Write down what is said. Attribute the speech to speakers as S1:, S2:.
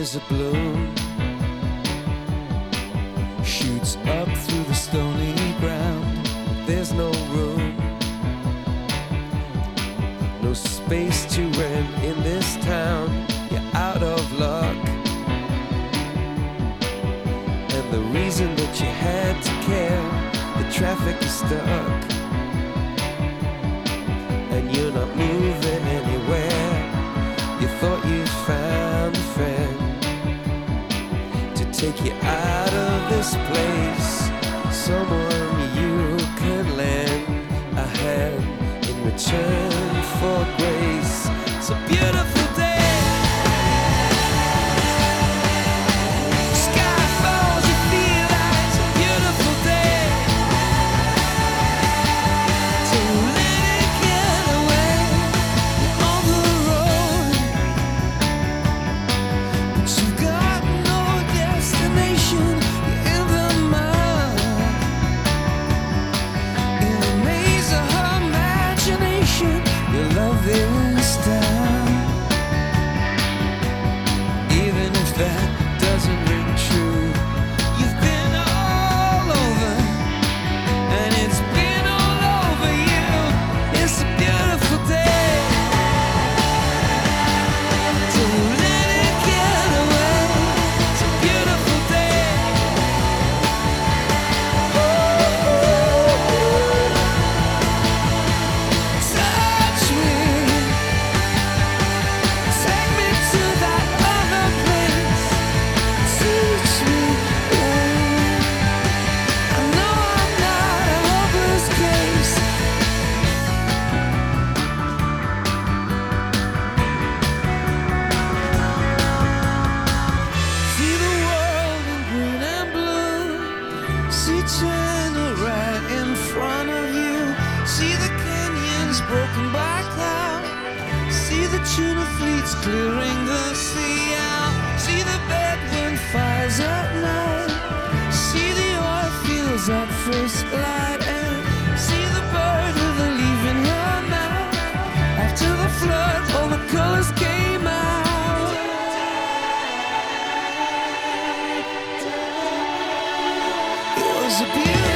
S1: there's a bloom shoots up through the stony ground. There's no room, no space to rent in this town. You're out of luck, and the reason that you had to care, the traffic is stuck, and you're not moving anywhere. You thought you found a friend to take you out of this place, someone you can lend a hand in return for grace. It's a beautiful day. Sky falls, you feel like it's a beautiful day. So let it get away on the road, but you've got no destination. You're in the mud, in the maze of her imagination. Your love is down, even if that doesn't ring true. You've been all over, and it's been all over you. It's a beautiful day. So let it get away. It's a beautiful day. Touch me, take me to that other place. Teach me, I know I'm not a hopeless case. See the world in green and blue. See China right in front of you. See the canyons broken by cloud. See the tuna fleets clearing the sea out. See the bedroom fires at night. See the oil fields at first light. And see the bird with a leaf in her mouth. After the flood, all the colors came out. It was a beautiful